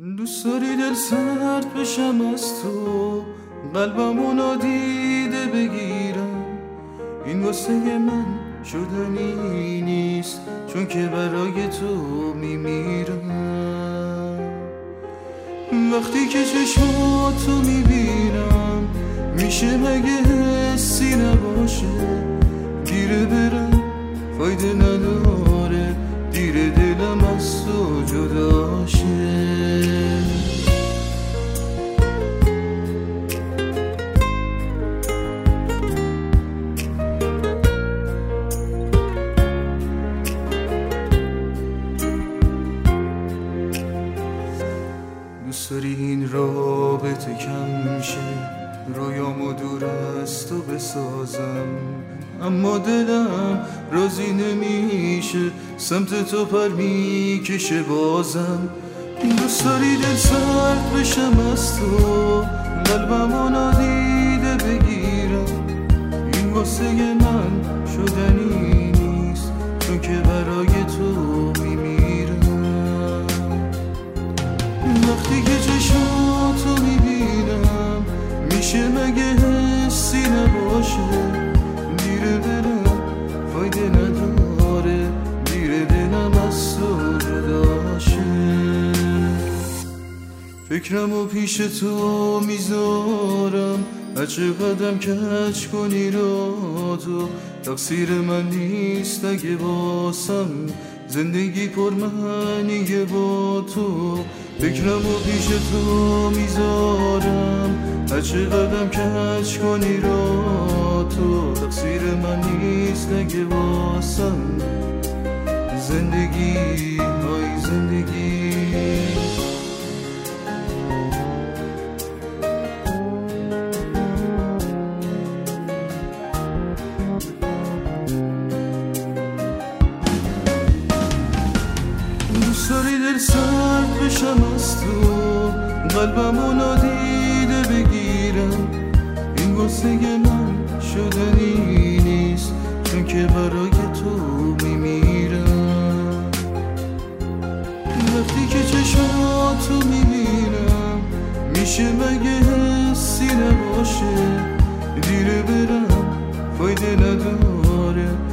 دوست داری دل سرد بشم از تو، قلبمو نادیده بگیرم. این واسه من شدنی نیست، چون که برای تو میمیرم. وقتی که چشماتو میبینم میشه مگه حسی نباشه؟ دیره برم فایده نداره، دیره دلم از تو جداشه. دوست داری این رابطه کم شه، رویامو دور از تو بسازم، اما دلم راضی نمیشه، سمت تو پر میکشه بازم. دوست داری دل سرد بشم از تو، قلبمو نادیده بگیرم. این واسه من شدنی نیست، چون که برای تو میمیرم. وقتی که چشماتو میبینم میشه مگه حسی نباشه؟ دیره برم فایده نداره، دیره دلم از تو جداشه. فکرمو پیش تو میذارم، هرچه قدم کج کنی را تو، تقصیر من نیست اگه باسم زندگی پر معنیه با تو. فکرمو پیش تو میذارم، هرچه قدم کج کنی را تو، تقصیر من نیست اگه باسم زندگی های زندگی. دوست داری دل سرد بشم از تو، قلبمو نادیده بگیرم. این واسه من شدنی نیست، چون که برای تو میمیرم. وقتی که چشماتو میبینم میشه مگه حسی نباشه؟ دیره برم فایده نداره،